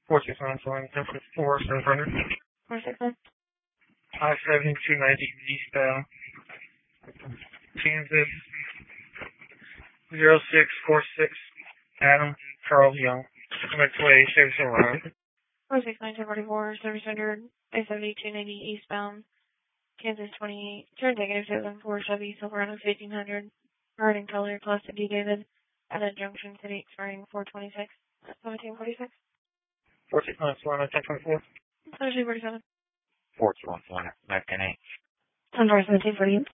469 10.4 700. 469. I-70 290 eastbound. Kansas 0646 Adam Charles Young. Way Chevy Silverado. 469 1044 700. I-70 290 eastbound. Kansas 28. Turn negative 74 Chevy Silverado 1500. Red in color, Class D David. At a Junction City expiring 426. 1746. 469 Solana 10.4. 1747. 421 Solana 19.8. 1748.